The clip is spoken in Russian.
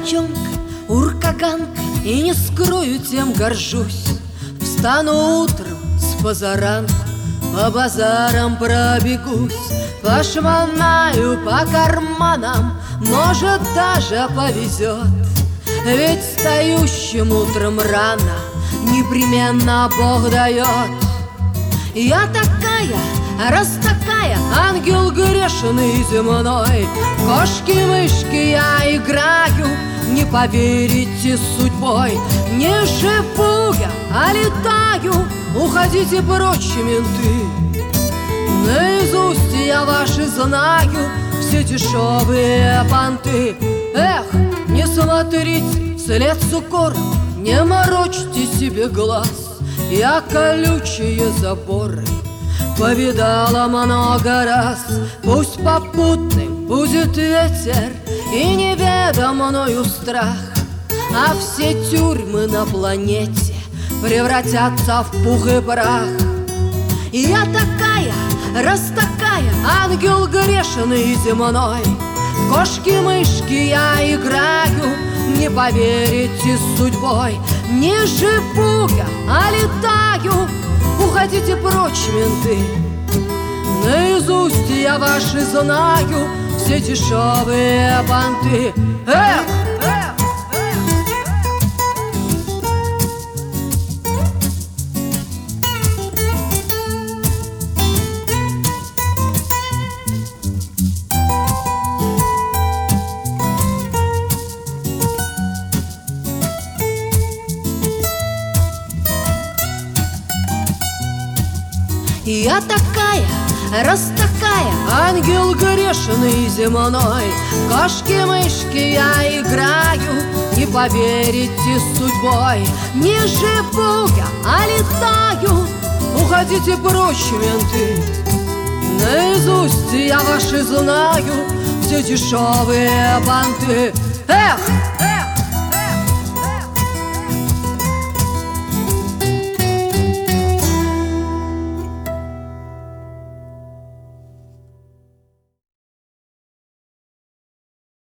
девчонка, уркаганка, и не скрою, тем горжусь. Встану утром с позаранку, по базарам пробегусь, пошмонаю по карманам, может, даже повезет. Ведь встающим утром рано непременно Бог дает. Я такая, раз такая, ангел грешный земной, кошки-мышки я играю, не поверите судьбой. Не живу я, а летаю, уходите прочь, менты. Наизусть я ваши знаю, все дешевые понты. Эх, не смотрите вслед с укором, не морочьте себе глаз. Я колючие заборы повидала много раз. Пусть попутным будет ветер и неведом мною страх, а все тюрьмы на планете превратятся в пух и прах. Я такая, раз такая, ангел грешный земной, в кошки-мышки я играю, не поверите судьбой. Не живу я, а летаю, уходите прочь, менты. Наизусть я ваши знаю, все дешевые понты. Эх! Я такая, раз такая, ангел грешный земной, кошки-мышки я играю, не поверите судьбой. Не живу я, а летаю, уходите прочь, менты. Наизусть я ваши знаю, все дешевые понты. Эх!